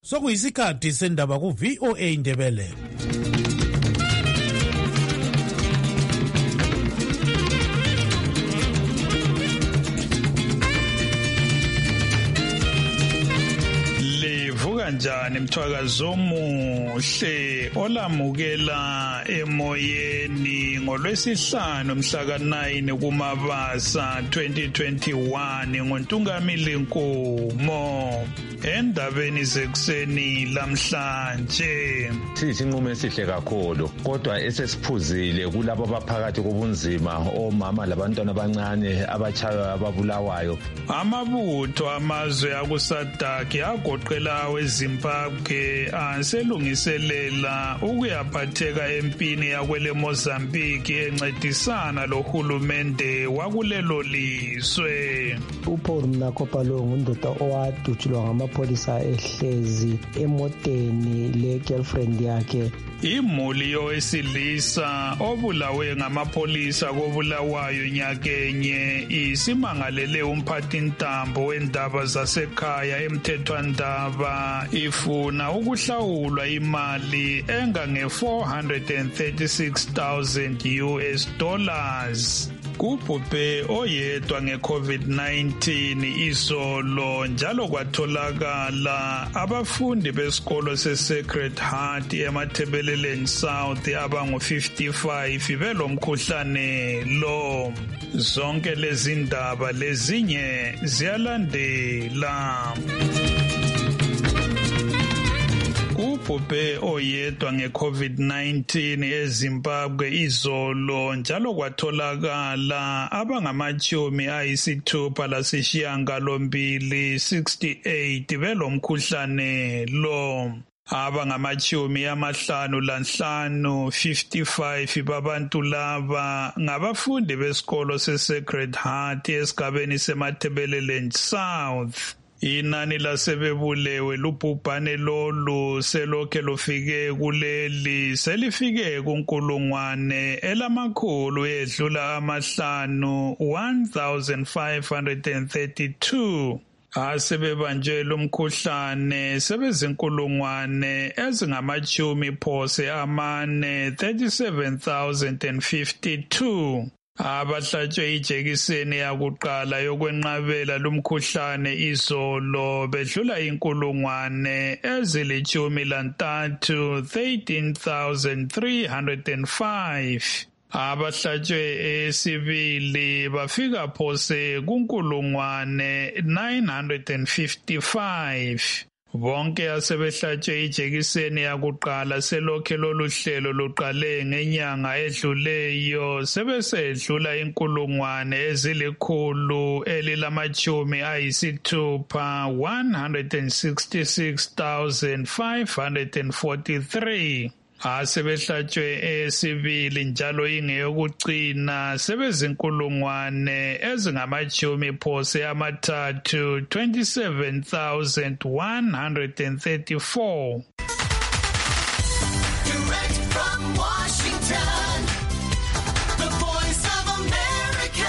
Sokuyisikhathi sendaba ku VOA Indebele. Kanjani mthwakazo omuhle olamukela emoyeni ngolwesihlanu mhla ka-9 kuMabasa 2021 ngoNtungamili Nkomo. Endabeni zekuseni lamhlanje siyisinqumo esihle kakhulu kodwa esesiphuzile kulabo abaphakathi kobunzima omama labantwana abancane abachayo ababulawayo. Amabutho amazwe akusadaki agoqela weZimbabwe aselungiselela ukuyaphatheka empini yakwele Mozambique encedisana lohulumende wakulelo lizwe. uPaul Mnakopalo ngundoda owadutshulwa ngamapolisa ehlezi emoteni le-girlfriend yakhe. Imuli yowesilisa obulawe ngamapolisa kobulawayo nyakenye isimangalele umphathintambo wendaba zasekhaya emthethwandaba ifuna ukuhlawulwa imali engange-436,000 US dollars. Kubhubhe oyedwa nge-COVID-19 izolo njalo kwatholakala abafundi besikolo se-Sacred Heart eMathebeleleni South abangu-55 belomkhuhlane lo. Zonke lezi ndaba lezinye ziyalandela. Kubhubhe oyedwa nge-COVID-19 eZimbabwe izolo njalo kwatholakala abangama-68 belomkhuhlane lo. Abangama-55 babantu laba ngabafundi besikolo se-Sacred Heart esigabeni seMathebeleleni South. Inani lasebebulewe lubhubhane lolu selokhe lufike kuleli selifike kunkulungwane elamakhulu edlula 1532. Asebebanjwe lumkhuhlane sebezinkulungwane ezingama-37,052. Abahlatshwe ijekiseni yakuqala yokwenqabela lumkhuhlane izolo bedlula inkulungwane ezili-13,305. Abahlatshwe esibili bafika phose kunkulungwane 955. Bonke asebehlatshwe ijekiseni yakuqala selokhe lolu hlelo luqale ngenyanga edluleyo sebesedlula inkulungwane ezili-166,543. Asebehlatshwe esibili njalo ingeyokucina sebezinkulungwane ezingama-30 27,134. Direct from Washington, the voice of America,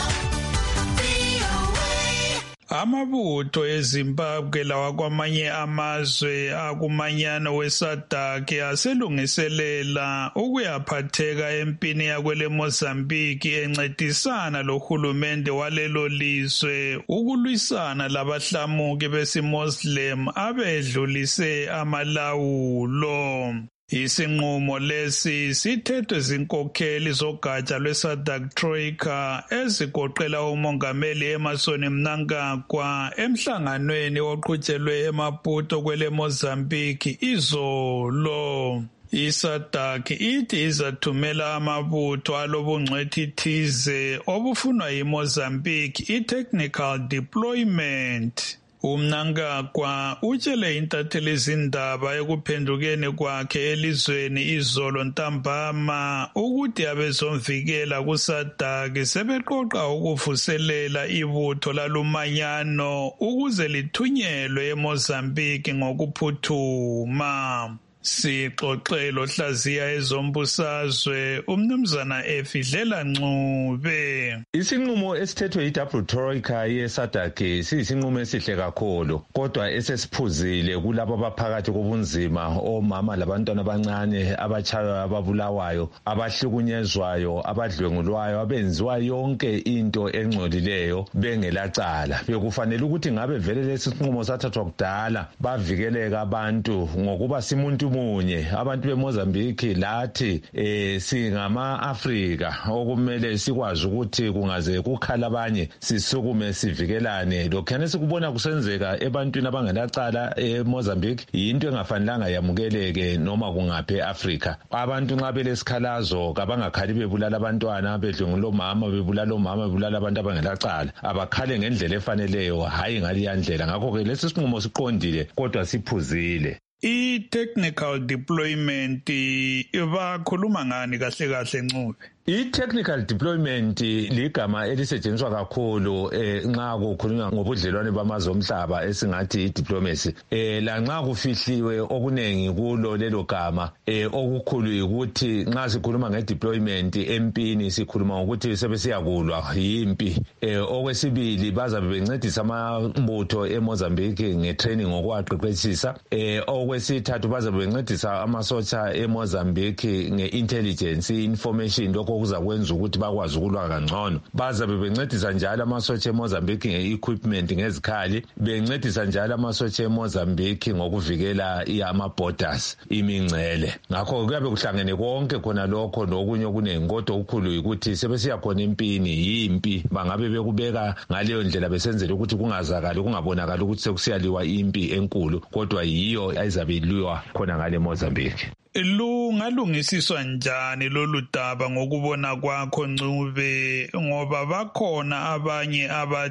VOA. Amabutho eZimbabwe lawa kwamanye amazwe akumanyano weSADC aselungiselela ukuyaphatheka empini yakwele Mozambique encedisana lohulumende walelo lizwe ukulwisana labahlamuki besiMuslim abedlulise amalawulo. Isinqumo lesi sithethwe zinkokheli zogatsha lweSADC Troika ezigoqela umongameli Emmerson Mnangagwa emhlanganweni oqhutshelwe eMaputo kwele Mozambique izolo. ISADC ithi izathumela amabutho alobungcwethi thize obufunwa yiMozambique i-technical deployment. Mnangagwa utshele intatheli izindaba ekuphendukeni kwakhe elizweni izolo ntambama ukuthi abezomvikela kuSADC sebeqoqa ukuvuselela ibutho lalumanyano ukuze lithunyelwe eMozambique ngokuphuthuma. Sixoxe lohlaziya ezombusazwe umnumzana Efidlela Ncube. Isinqumo esithethwe yiDouble Troika yeSADC siyisinqumo esihle kakhulu kodwa esesiphuzile kulabo abaphakathi kobunzima omama labantwana abancane abachayo ababulawayo abahlukunyezwayo abadlwengulwayo abenziwa yonke into engcolileyo bengelacala. Bekufanele ukuthi ngabe vele lesi sinqumo sathathwa kudala bavikeleka abantu ngokuba simuntu munye. Abantu beMozambique lathi singama-Afrika okumele sikwazi ukuthi kungaze kukhala abanye sisukume sivikelane. Lokhuyana sikubona kusenzeka ebantwini abangelacala eMozambique yinto engafanelanga yamukeleke noma kungaphi e-Afrika. Abantu nxa belesikhalazo kabangakhali bebulala abantwana bedlwengula omama bebulala omama bebulala abantu abangelacala. Abakhale ngendlela efaneleyo hayi ngaliya ndlela. Ngakho-ke lesi sinqumo siqondile kodwa siphuzile. I-technical deployment bakhuluma ngani kahle kahle Ncube? I-technical deployment ligama elisetshenziswa kakhulu nxa kukhulunywa ngobudlelwane bamazwe omhlaba esingathi i-diplomacy. Lanxa kufihliwe okunengi kulo lelo gama okukhulu yikuthi nxa sikhuluma nge-deployment empini sikhuluma ngokuthi sebesiyakulwa yimpi. Okwesibili bazabe bencedisa amabutho eMozambique nge-training ngokuwaqeqeshisa. Okwesithathu bazabe bencedisa amasotsha eMozambique nge-intelligence information lokho kuzakwenza ukuthi bakwazi ukulwa kangcono. Bazabe bencedisa njalo amasotsha eMozambique nge-equipment ngezikhali, bencedisa njalo amasotsha eMozambique ngokuvikela ama-borders imingcele. Ngakho kuyabe kuhlangene konke khona lokho nokunye okunengi kodwa okukhulu ukuthi sebesiya khona empini yimpi. Bangabe bekubeka ngaleyo ndlela besenzela ukuthi kungazakali kungabonakali ukuthi sekusiyaliwa impi enkulu kodwa yiyo ayizabe iliwa khona ngale Mozambique. Lungalungisiswa njani lolu daba ngokubona kwakho Ncube, ngoba bakhona abanye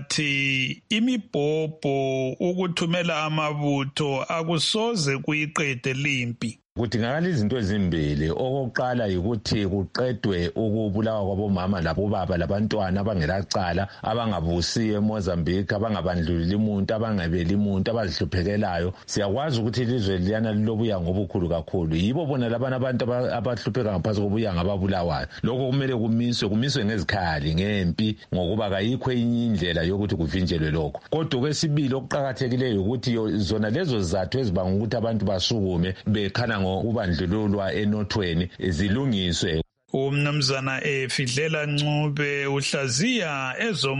abathi imibhobho ukuthumela amabutho akusoze kuyiqede limpi? Kudingakala izinto ezimbili. Okokuqala yikuthi kuqedwe ukubulawa kwabomama labobaba labantwana abangelacala abangabusiyo eMozambique abangabandlululi umuntu abangabeli umuntu abazihluphekelayo. Siyakwazi ukuthi ilizwe liyana lilobuyango obukhulu kakhulu. Yibo bona labana abantu abahlupheka ngaphansi kobuyango ababulawayo. Lokho kumele kumiswe ngezikhali ngempi ngokuba kayikho enye indlela yokuthi kuvinjelwe lokho. Kodwa kwesibili okuqakathekileyo ukuthi zona lezo zizathu ezibanga ukuthi abantu basukume bekhala ngokubandlululwa enothweni zilungiswe. Umnumzana Efidlela Ncube uhlaziya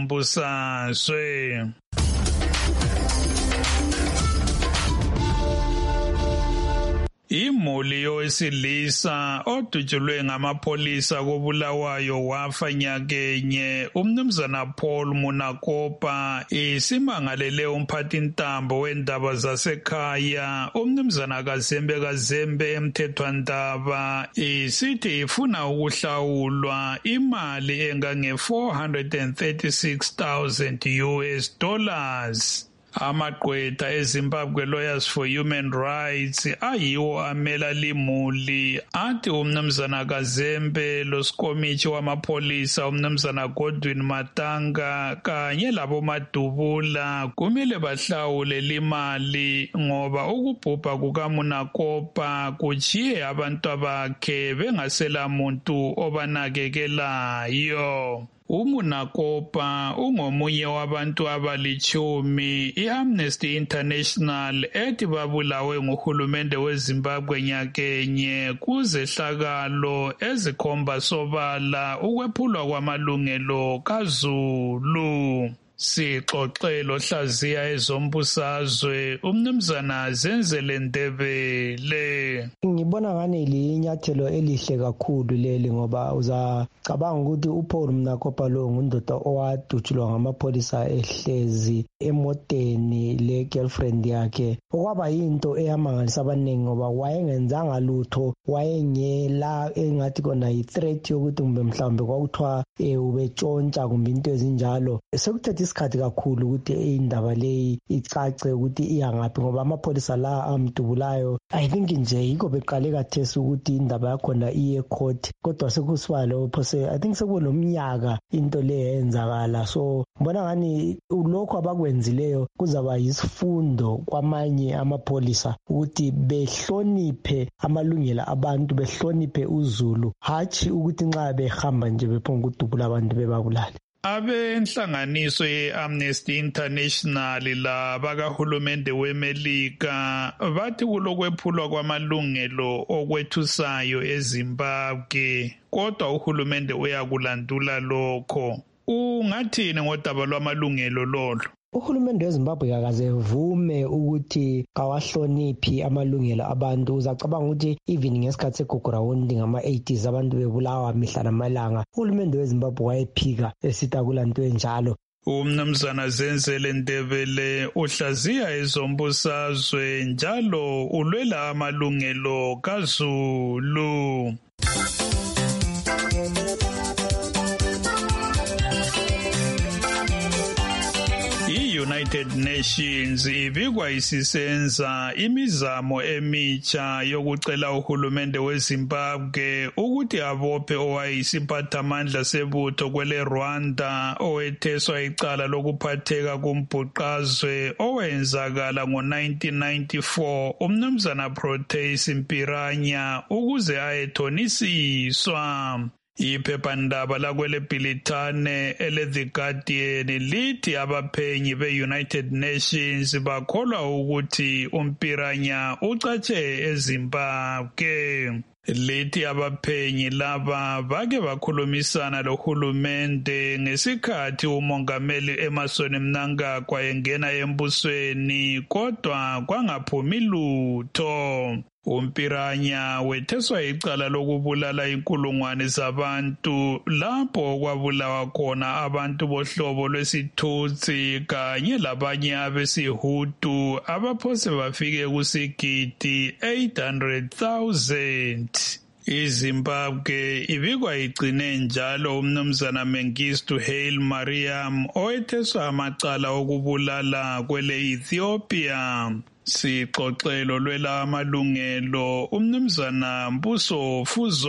ezombusazwe. Imuli yowesilisa odutshulwe ngamapholisa kobulawayo wafa nyakenye umnumzana Paul Munakopa isimangalele umphathintambo wendaba zasekhaya umnumzana Kazembe emthethwandaba isithi ifuna ukuhlawulwa imali engange $436,000. Amaqwetha eZimbabwe Lawyers for Human Rights ayiwo amela limuli athi umnumzana Kazembe losikomithi wamapolisa umnumzana Godwin Matanga kanye labomadubula kumele bahlawule limali ngoba ukubhubha kukaMunakopa kujiye abantu bakhe bengasela muntu obanakekelayo. uMunakopa ungomunye wabantu abalichumi iAmnesty International ethi babulawe nguhulumende weZimbabwe nyakenye kuzehlakalo ezikhomba sobala ukwephulwa kwamalungelo kaZulu. Sixoxe lohlaziya ezombusazwe umnumzana Zenzele Ndebele. Ngibona ngani linyathelo elihle kakhulu leli ngoba uzacabanga ukuthi uPaul Munakopa lo ngundoda owadutshulwa ngamapholisa ehlezi emoteni le-girlfriend yakhe. Okwaba yinto eyamangalisa abaningi ngoba wayengenzanga lutho, wayengela engathi kona yi-threat yokuthi kumbe mhlawumbe kwakuthiwa ubetshontsha kumbe into ezinjalo. Sekuthethe kuzothatha isikhathi kakhulu ukuthi indaba leyi icace ukuthi iyangaphi ngoba amapholisa la amdubulayo I think nje yikho beqale kathesi ukuthi indaba yakhona iye court kodwa sekusiba lo phose I think sekunomnyaka into le yenzakala so mbona ngani lokho abakwenzileyo kuzaba yisifundo kwamanye amapholisa ukuthi behloniphe amalungelo abantu behloniphe uZulu hathi ukuthi nxa behamba nje bephonga ukudubula abantu bebabulala. Abenhlanganiso ye-Amnesty International labakahulumende weMelika bathi kulokwephulwa kwamalungelo okwethusayo eZimbabwe kodwa uhulumende uyakulandula lokho. Ungathini ngodaba lwamalungelo lolo? Uhulumende weZimbabwe akaze vume ukuthi kawahloniphi amalungelo abantu. Uzacabanga ukuthi even ngesikhathi segugurawundi ngama-80s abantu bebulawa mihla namalanga. Uhulumende weZimbabwe wayephika esithi akulanto enjalo. Umnumzana Zenzele Ndebele uhlaziya ezombusazwe njalo ulwela amalungelo kaZulu. I-United Nations ibikwa isisenza imizamo emitsha yokucela uhulumende weZimbabwe ukuthi abophe owayisiphathamandla sebutho kwele Rwanda owetheswa icala lokuphatheka kumbhuqazwe owenzakala ngo-1994 umnumzana Proteus Mpiranya ukuze ayethonisiswa. Iphephandaba lakwele Bhilithane ele-The Guardian lithi abaphenyi be-United Nations bakholwa ukuthi uMpiranya ucatshe eZimbabwe. Lithi abaphenyi laba bake bakhulumisana lohulumende ngesikhathi umongameli Emmerson Mnangagwa engena embusweni kodwa kwangaphumi lutho. uMpiranya wetheswa icala lokubulala inkulungwane zabantu lapho kwabulawa khona abantu bohlobo lwesithutsi kanye labanye abesihutu abaphose bafike kusigidi 800,000. iZimbabwe ibikwa igcine njalo umnumzana Mengistu Haile Mariam owetheswa amacala okubulala kwele Ethiopia. Sixoxelo lwela amalungelo umnumzana Mbuso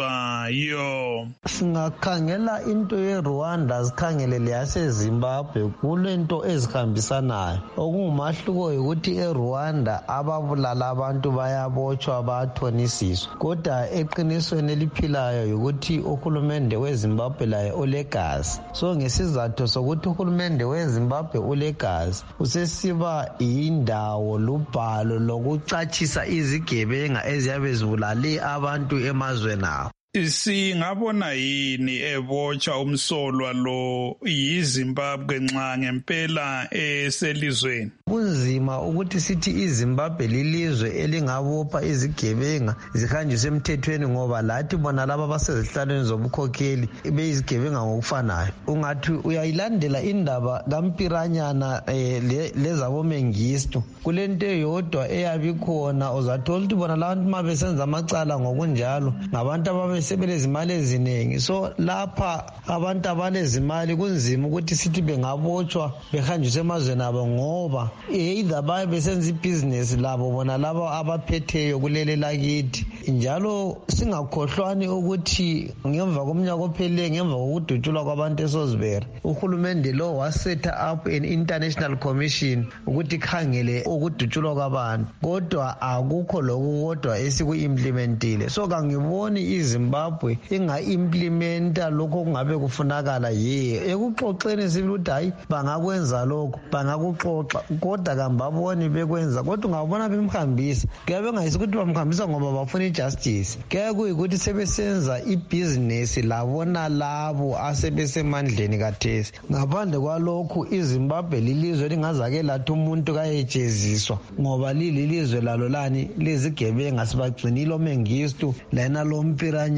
Fuzwayo. Singakhangela into yeRwanda sikhangele leyaseZimbabwe kulento ezihambisanayo. Okungumahluko ukuthi eRwanda ababulala abantu bayabotshwa bathonisiswa. Kodwa eqinisweni eliphilayo ukuthi uhulumende weZimbabwe laye ulegazi. So ngesizathu sokuthi uhulumende weZimbabwe ulegazi usesiba indawo lubha lokucatshisa izigebenga eziyabe zibulale abantu emazweni abo. Singabona yini ebotshwa umsolwa lo yiZimbabwe nxa ngempela eselizweni? Kunzima ukuthi sithi iZimbabwe lilizwe elingabopha izigebenga zihanjiswe emthethweni ngoba lathi bona laba basezihlalweni zobukhokheli beyizigebenga ngokufanayo. Ungathi uyayilandela indaba kaMpiranyana lezabo Mengistu kulento eyodwa eyabikhona uzathola ukuthi bona labantu uma besenza amacala ngokunjalo ngabantu ababesebelezimali eziningi. So lapha abantu abalezimali kunzima ukuthi sithi bengabotshwa behanjiswe emazweni abo ngoba either baye besenza ibhizinesi labo bona labo abaphetheyo kulele lakithi. Njalo singakhohlwani ukuthi ngemva komnyaka ophelileyo ngemva kokudutshulwa kwabantu eSosbera uhulumende lo wasetha up an international commission ukuthi khangele ukudutshulwa kwabantu kodwa akukho lokukodwa esiku-implementile. So kangiboni iZimbabwe inga-implementa lokho kungabe kufunakala yiyo ekuxoxeni sibili ukuthi hayi bangakwenza lokho bangakuxoxa kodwa kambaboni bekwenza. Kodwa ungabona bemhambisa kuyabe bengayisi ukuthi bamhambisa ngoba bafuna ijustice kuyabe kuyikuthi sebesenza ibhizinesi labona labo asebesemandleni kathesi. Ngaphandle kwalokhu iZimbabwe lilizwe lingazake lathi umuntu kayejeziswa ngoba lilizwe lalo lani lizigebenga sibagcinile oMengistu lana lo Mpiranya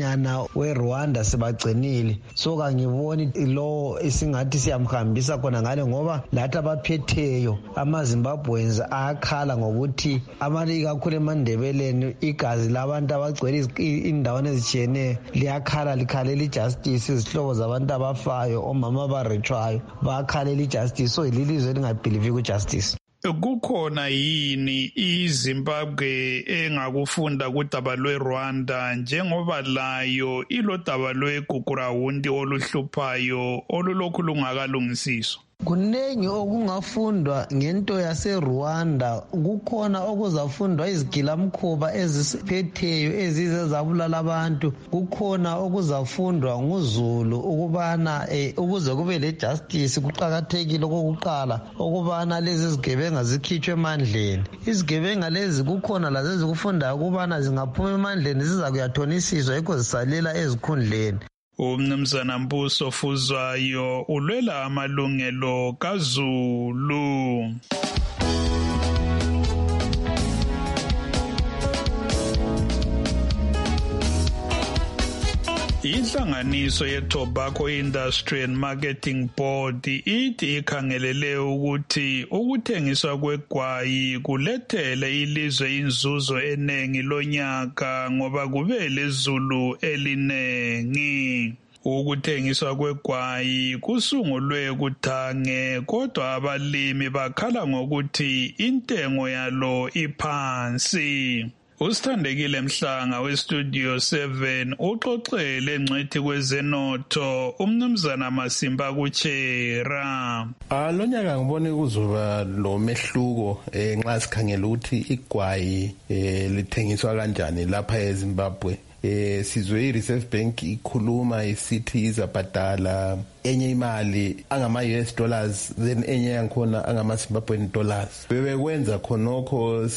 umfanyana weRwanda sibagcinile. So kangiboni lo isingathi siyamhambisa khona ngale ngoba lathi abaphetheyo amaZimbabweans ayakhala ngokuthi amali kakhulu eMandebeleni igazi labantu abagcwele indawana ezitshiyeneyo liyakhala likhalela ijustice. Izihlobo zabantu abafayo, omama abarethwayo bayakhalela ijustice. So ililizwe elingabhilivi kujustice. Kukhona yini iZimbabwe engakufunda kudaba lweRwanda njengoba layo ilodaba lweGugurahundi oluhluphayo olulokhu lungakalungisiswa? Kunengi okungafundwa ngento yaseRwanda. Kukhona okuzafundwa izigilamkhuba eziphetheyo ezize zabulala abantu. Kukhona okuzafundwa nguZulu ukubana ukuze kube lejustice kuqakathekile okokuqala ukubana lezi zigebenga zikhitshwe emandleni. Izigebenga lezi kukhona lazo ezikufundayo ukubana zingaphuma emandleni ziza kuyathonisiswa yikho zisalela ezikhundleni. Umnumzana Mbuso Fuzwayo ulwela amalungelo kaZulu. Inhlanganiso ye-Tobacco Industry and Marketing Board ithi ikhangelele ukuthi ukuthengiswa kwegwayi kulethele ilizwe inzuzo enengi lonyaka ngoba kube lezulu elinengi. Ukuthengiswa kwegwayi kusungulwe kuthange kodwa abalimi bakhala ngokuthi intengo yalo iphansi. Usithandekile Mhlanga weStudio 7 uxoxele engcwethi kwezenotho umnumzana Masimba kuChera. Lonyaka ngibone kuzoba lo mehluko nxa sikhangela ukuthi igwayi lithengiswa kanjani lapha eZimbabwe. Sizwe iReserve Bank ikhuluma isithi izabhadala enye imali angama-US dollars then enye yankhona angama-Zimbabwean dollars. Bebekwenza khonokho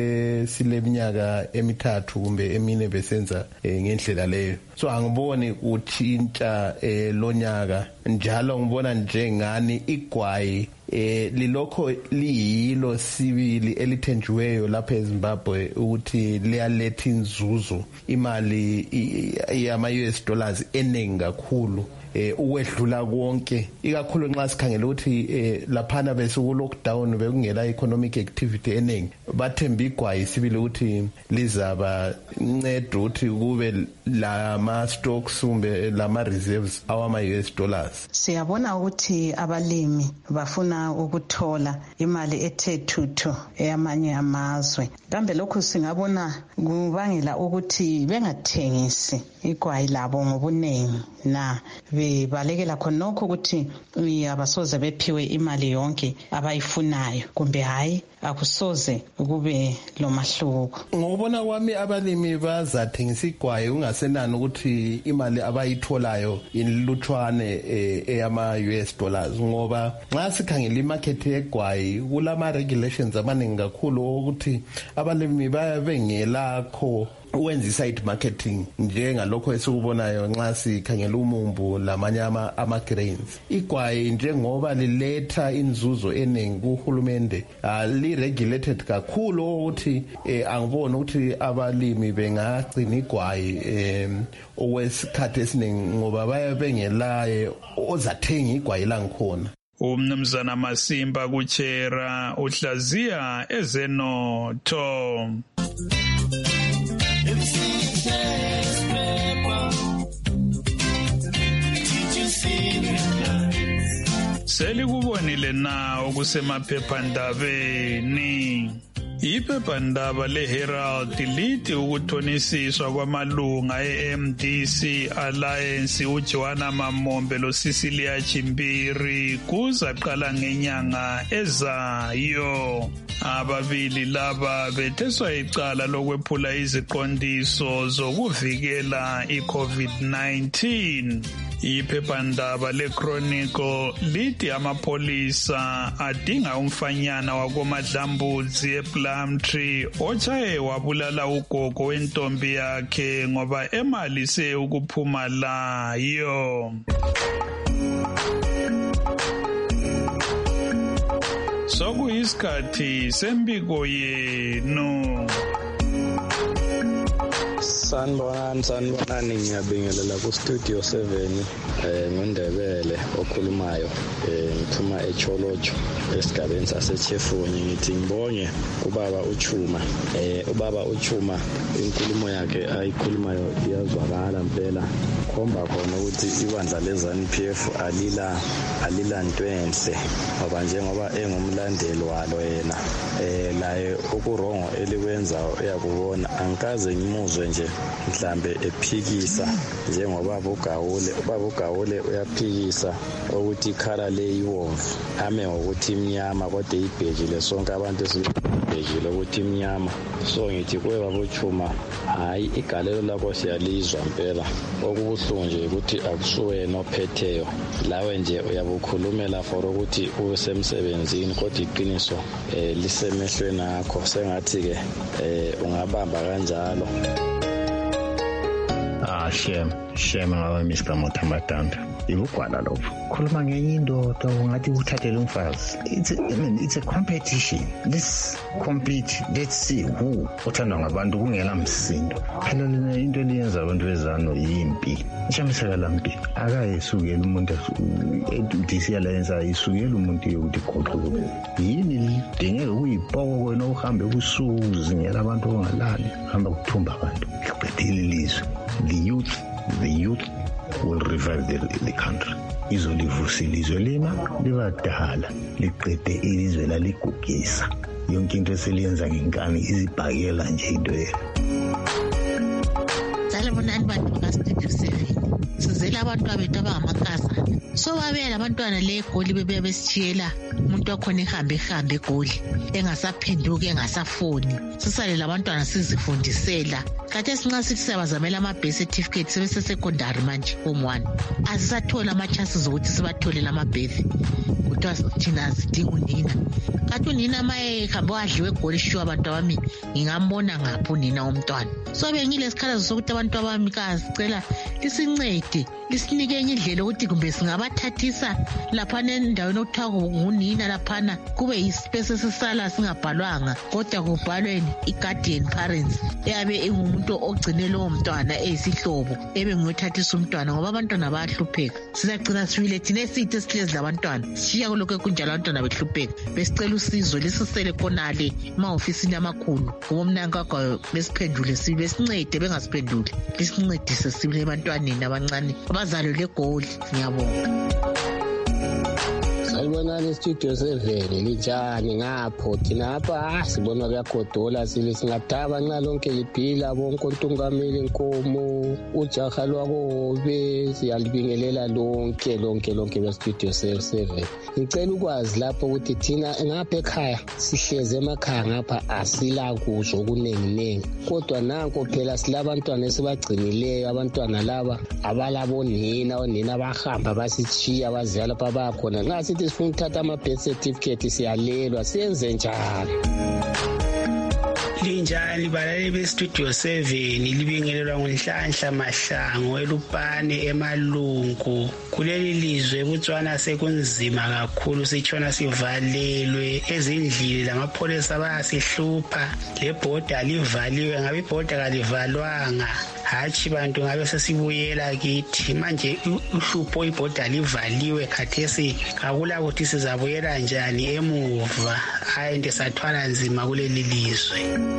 sileminyaka emithathu kumbe emine besenza ngendlela leyo. So angiboni utshintsha lonyaka njalo ngibona njengani igwayi lilokho liyilo sibili elithenjiweyo lapha eZimbabwe ukuthi liyaletha inzuzo imali yama-US dollars eningi kakhulu ukwedlula konke ikakhulu nxa sikhangela ukuthi laphana besuku lockdown bekungela economic activity eningi bathemba igwayi sibili ukuthi lizaba nceda ukuthi kube lama stocks kumbe lama reserves awama-US dollars. Siyabona ukuthi abalimi bafuna ukuthola imali ethe thuthu eyamanye amazwe. Kambe lokhu singabona kubangela ukuthi bengathengisi igwayi labo ngobunengi na bebalekela khonokho ukuthi abasoze bephiwe imali yonke abayifunayo kumbe hayi akusoze kube lo mahluko. Ngobona kwami abalimi bazathengisa igwayi ungasenani ukuthi imali abayitholayo inlutshwane eyama-US dollars ngoba nxa sikhangela imarket yegwayi kulama regulations amaningi kakhulu ukuthi abalimi babengelakho wenza i-side marketing njengalokho esikubonayo nxa sikhangela umumbu lamanye ama-grains. Igwayi njengoba liletha inzuzo eningi kuhulumende li-regulated kakhulu ukuthi angiboni ukuthi abalimi bengagcina igwayi okwesikhathi esiningi ngoba baye bengelaye ozathenga igwayi langikhona. Umnumzana Masimba kuChera uhlaziya ezenotho. Selikubonile na okusemaphephandabeni. Iphephandaba leHerald lithi ukuthonisiswa kwamalunga eMDC Alliance uJohana Mamombe loCecilia Chimbiri kuzaqala ngenyanga ezayo. Ababili laba betheswa icala lokwephula iziqondiso zokuvikela iCovid-19. Iphephandaba leChronicle lithi amapolisa adinga umfanyana wakoMadlambudzi ePlumtree ochaye wabulala ugogo wentombi yakhe ngoba emalise ukuphuma layo. Sokuyisikhathi sembiko yenu. Sanibonani ngiyabingelela ku Studio 7 ngundebele okhulumayo ngithuma eCholocho esigabeni saseChefunyi ngithi ngibonge ubaba uChuma inkulumo yakhe ayikhulumayo iyazwakala impela khomba khona ukuthi ibandla leZANU-PF alila ntwenhle ngoba njengoba engumlandeli walo yena laye ukurongo elikwenza uyakubona angikaze ngimuzwe nje mhlambe ephikisa njengoba ubaba uyaphikisa ukuthi ikhala leyibomvu ame ngokuthi imnyama kodwa ibhekile sonke abantu esibhekile ukuthi imnyama so ngithi kuwe babuchuma hayi igalelo lakho siyalizwa impela okubuhlungu nje ukuthi akusuwena ophetheyo lawe nje uyabukhulumela for ukuthi usemsebenzini kodwa iqiniso lisemehlweni akho sengathi ke ungabamba kanjalo. Shame ngawe Mr. Mothamatanda. Ibugwala lokho. Khuluma ngenye indoda ungathi uthathele umfazi. It's a competition. Let's compete. Let's see who uthandwa ngabantu kungela msindo. Phela lena into eliyenza abantu bezano yimpi. Ishamsela lampi. Akayesukela umuntu disiyallenza isukela umuntu yokuthi khoqhuluke. Yini lidingeka ukuyipoko kwena uhambe kusuzingela abantu ongalali. Hamba kuthumba abantu. Qedile ilizwe. The youth will revive the country. Izolivusile ilizwe lena libadala liqede ilizwe laligugisa yonke into eseliyenza ngenkani izibhakela nje into yena. Salibonani bantu kaStudio 7 sizela abantu abethu abangamakazana so babela abantwana le egoli bebuya besitshiyela umuntu wakhona ehambe egoli engasaphenduka engasafoni sisale labantwana sizifundisela kade sinxa sithi siyabazamela ama-birth certificate sebese-secondary manje form 1 asisathola ama-chances ukuthi sibatholele ama-birth kuthiwa thina sidinga unina kade unina mayehambe wadliwe egoli shuwa abantu abami ngingambona ngaphi unina womntwana so bengile sikhalazo sokuthi abantu abami kasicela lisincede lisinike enye indlela ukuthi kumbe singabathathisa laphana endaweni okuthiwa ngunina laphana kube yispace esisala singabhalwanga kodwa kubhalweni i-guardian parents eyabe engumuntu ogcine lowo mntwana eyisihlobo ebe nguyothathisa umntwana ngoba abantwana bayahlupheka sizagcina sibile thina esithi esihlezi labantwana sishiya kulokho kunjalo abantwana behlupheka besicela usizo lisisele khonale ema-ofisini amakhulu ngoba umnankagwayo besiphendule sibe sincede bengasiphenduli lisincedise sibile ebantwaneni abancane abazalelwe egoli. Ngiyabonga. Salibonani Studio 7 linjani ngapho thina apha sibona kuyagodola singathaba nxa lonke liphila bonke uNtungameli Nkomo ujaha lwakobe siyalibingelela lonke beStudio 7 ngicela ukwazi lapho ukuthi thina ngapha ekhaya sihleze emakhaya ngapha asila kuzo okunenginengi kodwa nanko phela silabantwana esibagcinileyo abantwana laba abalabonina bahamba basitshiya bazala lapha bakhona nxa sithi sifuna ukuthatha ama-birth certificate siyalelwa siyenze njani. Linjani balaleli beStudio 7 libingelelwa nguNhlanhla Mahlangu eLupane eMalungu kuleli lizwe eBotswana sekunzima kakhulu sitshona sivalelwe ezindlini lamapholisa bayasihlupha lebhoda livaliwe ngabe ibhoda kalivalwanga hatshi bantu ngabe sesibuyela kithi manje uhlupho ibhoda livaliwe khathesi akula ukuthi sizabuyela njani emuva hayi ndisathwala nzima kuleli lizwe.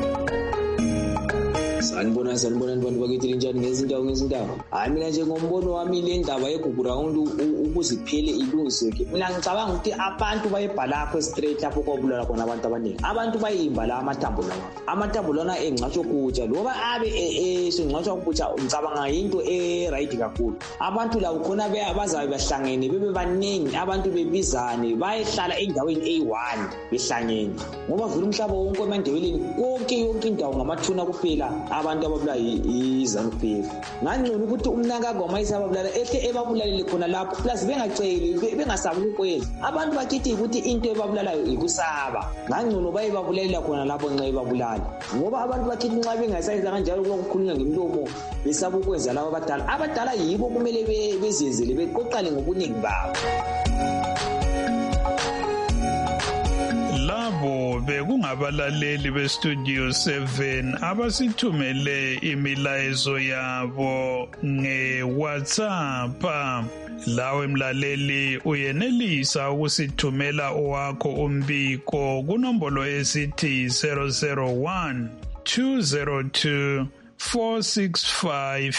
Sanibonani bantu bakithi linjani ngezindawo hayi mina nje ngombono wami le ndaba yeGugurawundi ukuziphele ilungiseke mina ngicabanga ukuthi abantu bayebhalakho straight lapho kwabulala khona abantu abaningi abantu bayimba la amathambo lana engcatshwa kutsha loba abe sengcatshwa kutsha ngicabanga into right kakhulu abantu labo khona bazabe bahlangene bebe baningi abantu bebizane bayehlala endaweni eyi1 behlangene ngoba vele umhlaba wonke emandebeleni yonke indawo ngamathuna kuphela abantu ababula iZANU-PF ngangcono ukuthi umnankagoma isababulala ehle ebabulalele khona lapho plus bengaceli bengasabi ukwenza abantu bakithi ukuthi into ebabulalayo ikusaba ngangcono bayebabulalela khona lapho nxa ebabulala ngoba abantu bakithi nxa bengasayenza kanjalo ukukhulunywa ngemlomo besaba ukwenza labo abadala yibo kumele bezenzele beqoqale ngobuningi babo. Labo bekungabalaleli bestudio 7 abasithumele imilayezo yabo nge-WhatsApp. Lawe mlaleli uyenelisa ukusithumela owakho umbiko kunombolo esithi 001 202 465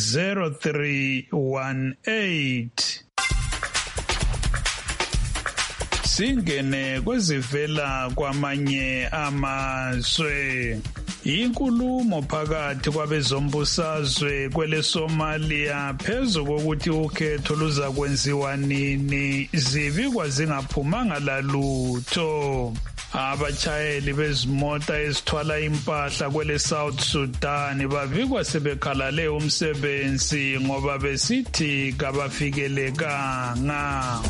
0318. Singene kwezivela kwamanye amazwe. Inkulumo phakathi kwabezombusazwe kwele Somalia phezu kokuthi ukhetho luza kwenziwa nini zibikwa zingaphumanga lalutho. Abachayeli bezimota ezithwala impahla kwele South Sudan babikwa sebekhalale umsebenzi ngoba besithi kabafikelekanga.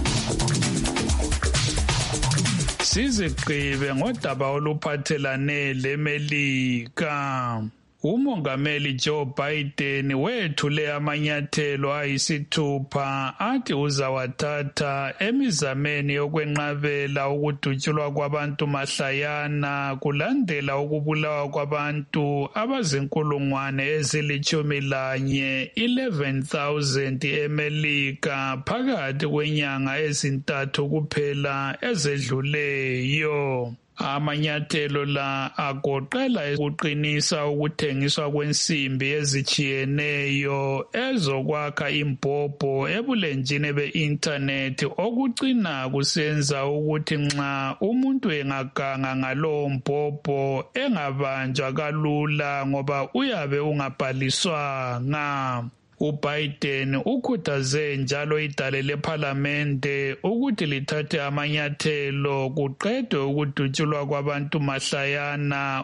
Sizigqibe ngodaba oluphathelane leMelika. Umongameli Joe Biden wethule amanyathelo ayisithupha athi uzawathatha emizameni yokwenqabela ukudutshulwa kwabantu mahlayana kulandela ukubulawa kwabantu abazinkulungwane ezili-11 11,000 eMelika phakathi kwenyanga ezintathu kuphela ezedluleyo. Amanyathelo la agoqela ukuqinisa ukuthengiswa kwensimbi ezijiyeneyo ezokwakha imbhobho ebulenjini be-intanethi okucina kusenza ukuthi nxa umuntu engaganga ngalowo mbhobho engabanjwa kalula ngoba uyabe ungabhaliswanga. uBiden ukhuthaze njalo idale lephalamende ukuthi lithathe amanyathelo kuqedwe ukudutshulwa kwabantu mahlayana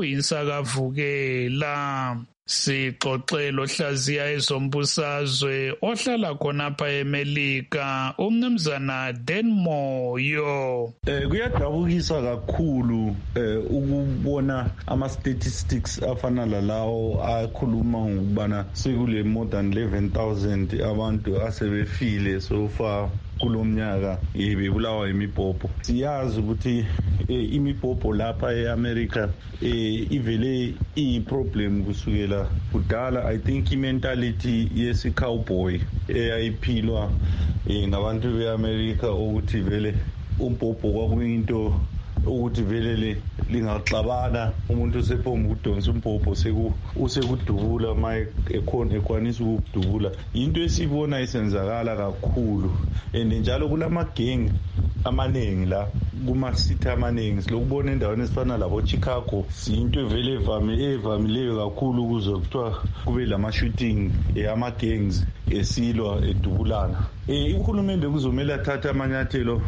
osokuyisakavukela. Sixoxe lohlaziya ezombusazwe ohlala khonapha eMelika umnumzana Denmoyo. Kuyadabukisa kakhulu ukubona ama-statistics afana lalawo akhuluma ngokubana sekule more than 11,000 abantu asebefile so far kulo mnyaka bebulawa imibhobho. Siyazi ukuthi imibhobho lapha eAmerica ivele iyiproblem kusukela kudala. I think imentality yesi-cowboy eyayiphilwa ngabantu beAmerica ukuthi vele umbhobho kwakuyinto ukuthi vele lingaxabana umuntu sephomba ukudonsa umbhobho usekudubula maye ekwanisa ukudubula. Into esibona isenzakala kakhulu and njalo kulamageng amaningi la kuma-city amaningi silokubona endaweni ezifana labo Chicago into evele evamileyo kakhulu ukuze kuthiwa kube lama-shooting ama-gangs esilwa edubulana. Uhulumende kuzomele athathe amanyathelo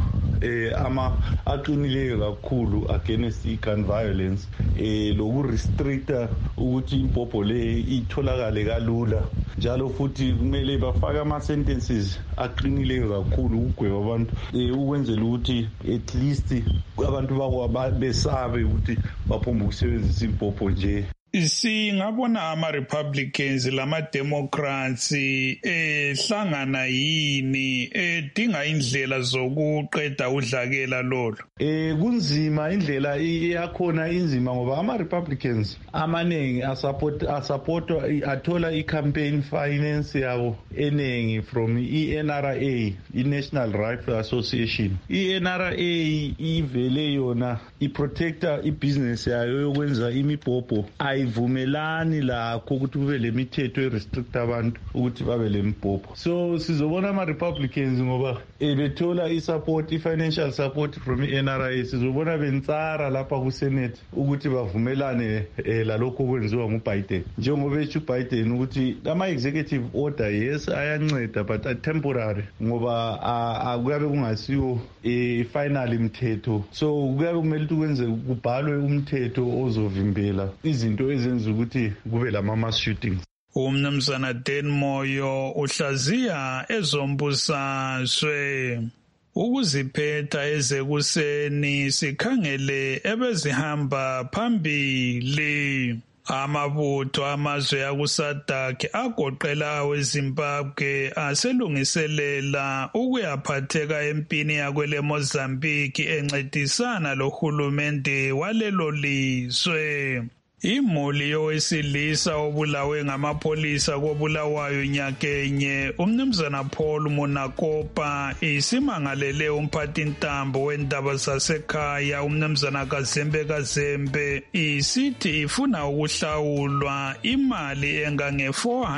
aqinileyo kakhulu against i-gun violence lokurestricta ukuthi imbhobho le itholakale kalula njalo futhi kumele bafake ama-sentences aqinileyo kakhulu ukugweba abantu ukwenzela ukuthi at least abantu besabe ukuthi baphomba ukusebenzisa imbhobho nje. Singabona ama-Republicans lama-Democrats hlangana yini edinga indlela zokuqeda udlakela lolo. Kunzima indlela yakhona inzima ngoba ama-Republicans amaningi asupportwa athola i-campaign finance yabo eningi from i-NRA, i-National Rifle Association. I-NRA ivele yona iprotecta ibusiness yayo yokwenza imibhobho. Ayivumelani lakho ukuthi kube lemithetho erestricta abantu ukuthi babe lembhobho. So sizobona ama-Republicans ngoba bethola i-financial support from i-NRA. Sizobona bentsara lapha ku-Senate ukuthi bavumelane lalokho okwenziwa nguBiden. Njengoba esho uBiden ukuthi ama-executive order yes ayanceda but temporary ngoba akuyabe kungasiyo final mthetho. So kuyabe kumele ukuthi kwenze kubhalwe umthetho ozovimbela izinto ezenza ukuthi kube lama-mass shootings. Umnumzana Denmoyo uhlaziya ezombusazwe. Ukuziphetha ezekuseni sikhangele ebezihamba phambili. Amabutho amazwe akusadakhe agoqela aweZimbabwe aselungiselela ukuyaphatheka empini yakwele Mozambique encedisana lohulumende walelo lizwe. Imuli yowesilisa obulawe ngamapolisa koBulawayo nyakenye umnumzana Paul Munakopa isimangalele umphathintambo wendaba zasekhaya umnumzana Kazembe isithi ifuna ukuhlawulwa imali engange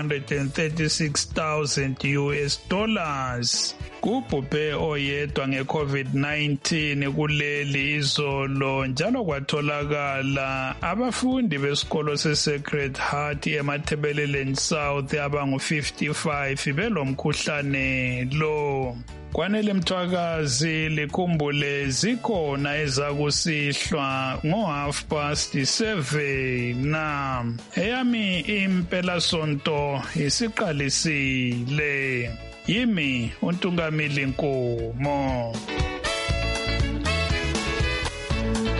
$436,000. Kubhubhe oyedwa ngeCovid-19 kuleli izolo njalo kwatholakala abafundi besikolo seSacred Heart eMathebeleleni South abangu-55 belomkhuhlane lo. Kwanele Mthwakazi likhumbule zikhona ezakusihlwa ngo7:30 na eyami impela sonto isiqalisile. Yimi uNtungamili Nkomo.